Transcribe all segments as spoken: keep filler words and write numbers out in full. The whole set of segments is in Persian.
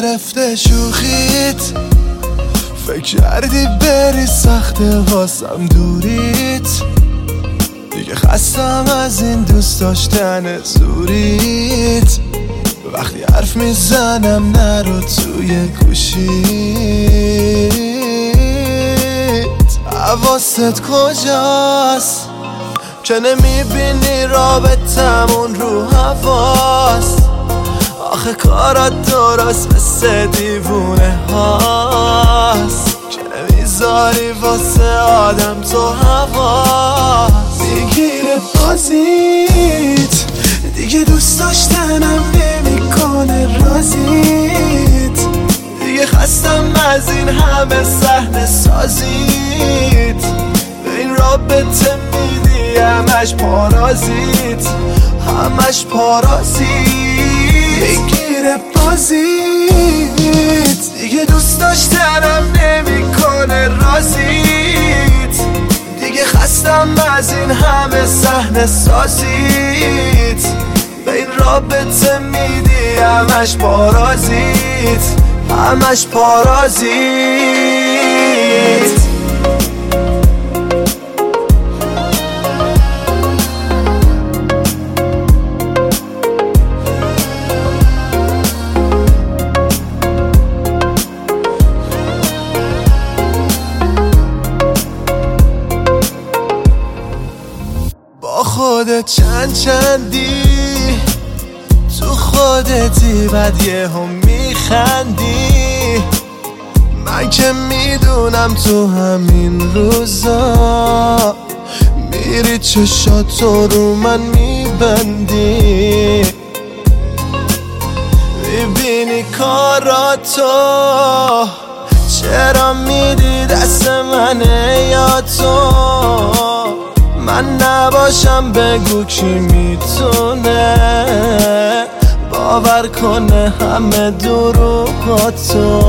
گرفته شوخیت، فکر کردی بری سخته واسم دوریت. دیگه خستم از این دوست داشتن زوریت. وقتی حرف میزنم نرو توی گوشیت. حواست کجاست که نمیبینی رابطمون رو هواست؟ آخه کارات درست مثل دیوونه هاست که نمیذاری واسه آدم تو هواست. میگیره بازیت دیگه دوست داشتنم نمیکنه رازیت. دیگه خستم از این همه صحنه سازیت. به این رابطه میدی همش پارازیت، همش پارازیت. میگیره بازیت دیگه دوست داشتنم نمیکنه رازیت. دیگه خستم از این همه صحنه سازیت. به این رابطه میدی همش پارازیت، همش پارازیت. خودت چند چندی تو خودتی، بعد یه هم میخندی. من که میدونم تو همین روزا میری چشاتو رو من میبندی. میبینی کاراتو چرا میدی دست منه یا تو؟ من نباشم بگو کی میتونه باور کنه همه دروغاتو.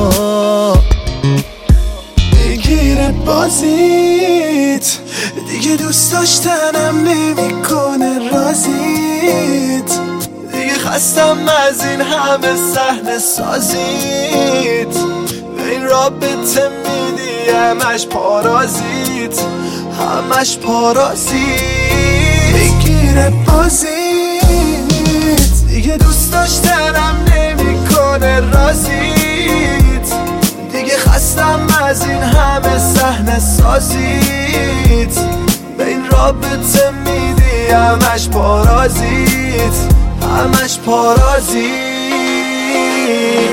میگیره بازیت دیگه دوست داشتنم نمیکنه رازیت. دیگه خستم از این همه صحنه سازیت. به این رابطه میدی همش پارازیت، همش پارازیت. میگیره بازیت دیگه دوست داشتنم نمیکنه رازیت. دیگه خستم از این همه صحنه سازیت. به این رابطه میدی همش پارازیت، همش پارازیت.